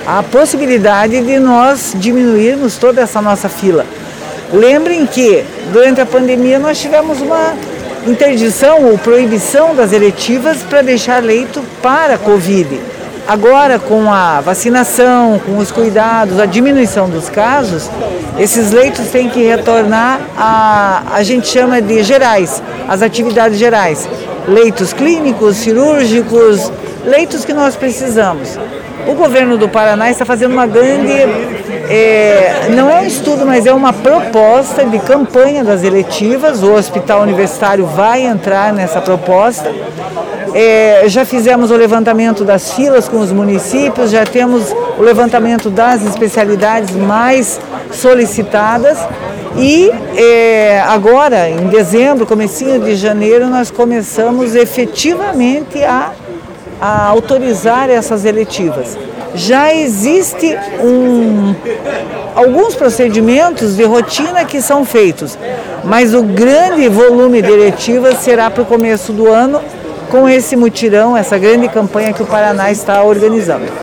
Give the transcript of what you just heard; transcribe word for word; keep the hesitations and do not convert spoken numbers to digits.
a possibilidade de nós diminuirmos toda essa nossa fila. Lembrem que durante a pandemia nós tivemos uma interdição ou proibição das eletivas para deixar leito para a Covid. Agora, com a vacinação, com os cuidados, a diminuição dos casos, esses leitos têm que retornar a, a gente chama de gerais, as atividades gerais. Leitos clínicos, cirúrgicos, leitos que nós precisamos. O governo do Paraná está fazendo uma grande, é, não é um estudo, mas é uma proposta de campanha das eletivas. O Hospital Universitário vai entrar nessa proposta. É, já fizemos o levantamento das filas com os municípios, já temos o levantamento das especialidades mais solicitadas e é, agora, em dezembro, comecinho de janeiro, nós começamos efetivamente a a autorizar essas eletivas. Já existe um, alguns procedimentos de rotina que são feitos, mas o grande volume de eletivas será para o começo do ano, com esse mutirão, essa grande campanha que o Paraná está organizando.